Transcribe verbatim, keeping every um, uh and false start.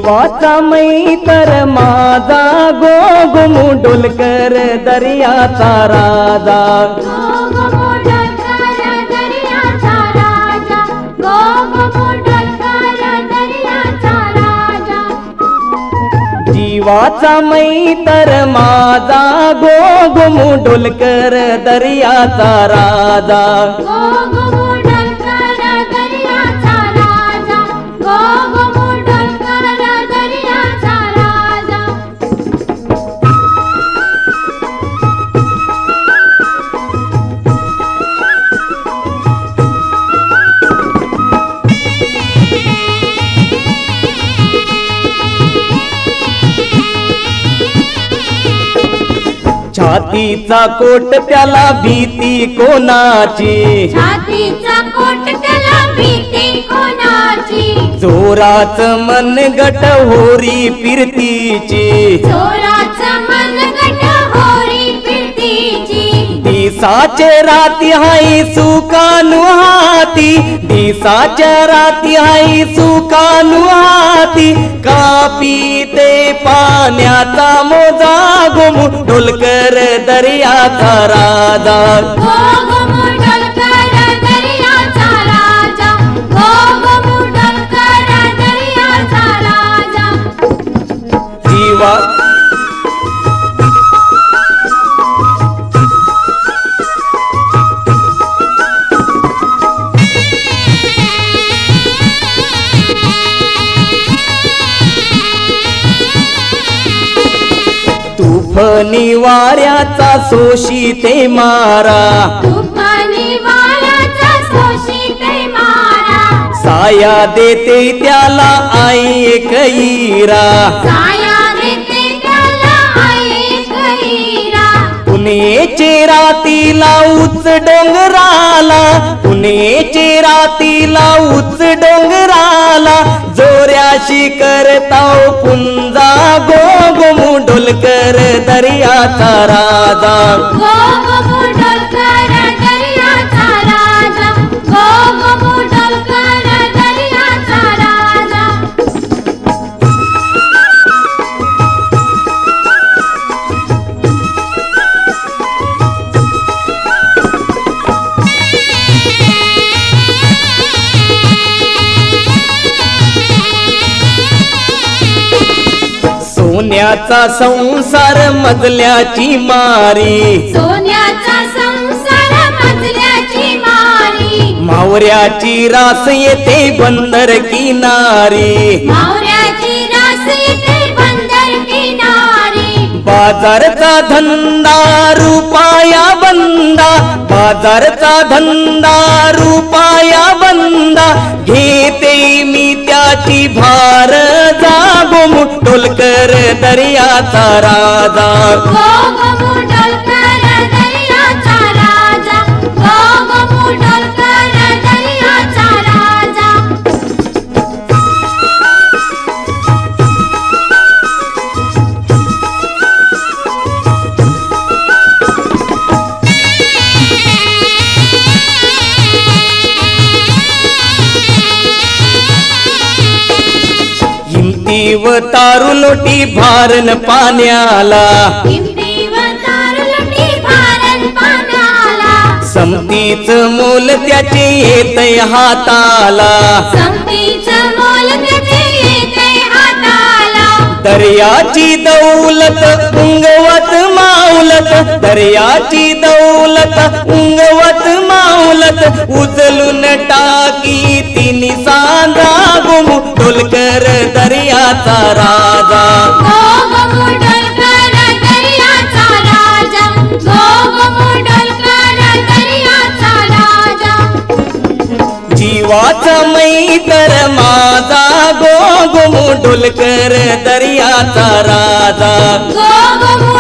जीवाचा मैतर माझा गो गो मुंडोलकर दर्याचा राजा जीवाचा मैतर माझा गो गो मुंडोलकर दर्याचा राजा छातीचा कोट त्याला भीती कोणाची छातीचा कोट त्याला भीती कोणाची जोराच मन गट होरी फिरतीची जोराचं मन गट होरी फिरतीची दिसाचे राती हाई सुकानु हाती दिसाच्या राती हाई सुकानु हाती कापी ते पाण्याचा मोजा गोमू ढोलकर दर्याचा राजा गो गो मुंडोलकर दर्याचा राजा गो गो मुंडोलकर दर्याचा राजा जीवा तुफनी वाऱ्याचा सोशीते मारा तुफानी वाऱ्याचा सोशीते मारा साया देते त्याला आई एक हिरा साया देते त्याला आई गैरा पुणेचे रातीला उच डोंगराला पुणेचे रातीला उच डोंगराला जोऱ्याशी करताव पुंजा गो गो मुंडोलकर दर्याचा राजा गो गो मुंडोलकर दर्याचा राजा गो गो मुंडोलकर दर्याचा राजा सोन्याचा संसार मजल्याची मारी सोन्याचा संसार मजल्याची मारी मावऱ्याची रास येते बंदर किनारी मावऱ्याची रास येते बंदर किनारी बाजारचा धंदा रुपया बंदा बाजारचा धंदा रुपया बंदा घेते मी त्याची भार जागो मुंडोलकर दर्याचा राजा गो गो मुंडोलकर दर्याचा राजा गो गो मुंडोलकर दर्याचा राजा हिमतीव तारू लोटी भारण पाण्याला हिमतीवर तारलटी भारण पाण्याला समतीच मोल त्याचे येतय हाताला समतीचं मोल त्याचे येते हाताला दर्याची दौलत उंगवत माऊलत दर्याची दौलत उंगवत माऊलत उचलून टाकी तिनी सांगा गोमू ढोलकर दर्याचा राजा गो गो मुंडोलकर दर्याचा राजा गो गो मुंडोलकर दर्याचा राजा जीवाचा मैतर माझा गो गो मुंडोलकर दर्याचा राजा गो गो